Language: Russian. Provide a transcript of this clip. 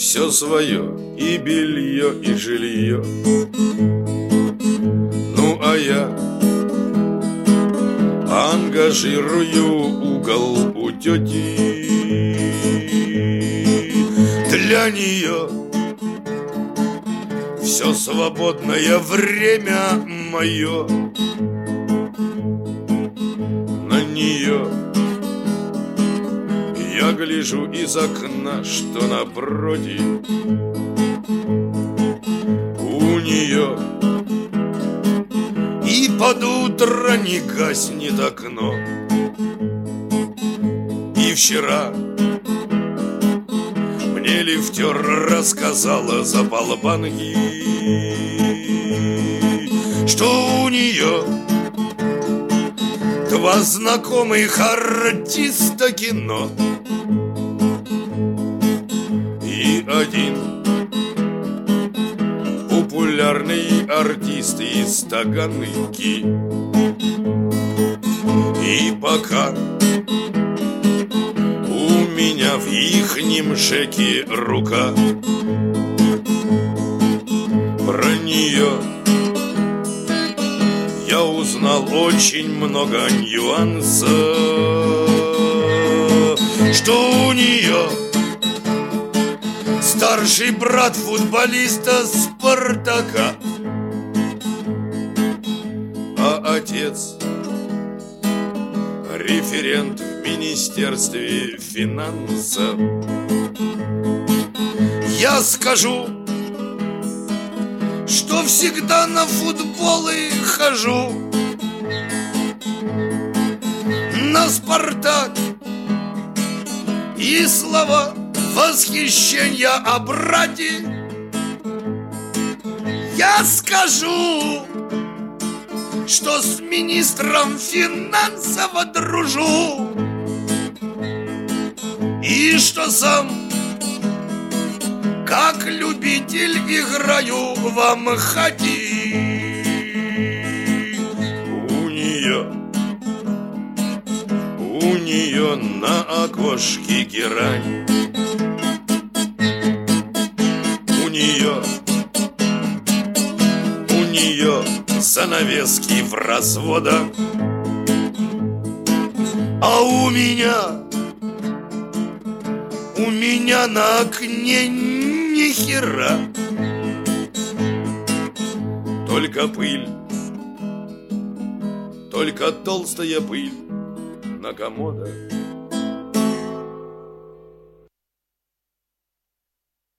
все свое, и белье, и жилье. Ну а я ангажирую угол у тети. Для нее все свободное время мое. На нее я гляжу из окна, что напротив. У нее и под утро не гаснет окно. И вчера мне лифтер рассказала за полбанки, что у нее два знакомых артиста кино. И один популярный артист из Таганки. И пока у меня в ихнем шеке рука, про нее я узнал очень много нюансов, что у нее старший брат футболиста Спартака, а отец референт в Министерстве финансов. Я скажу, что всегда на футболы хожу, на Спартак, и слова восхищения о брате я скажу, что с министром финансов дружу, и что сам как любитель играю в Амхате. У нее на окошке герань. У нее занавески в разводах. А у меня на окне ни хера, только пыль, только толстая пыль на комодах.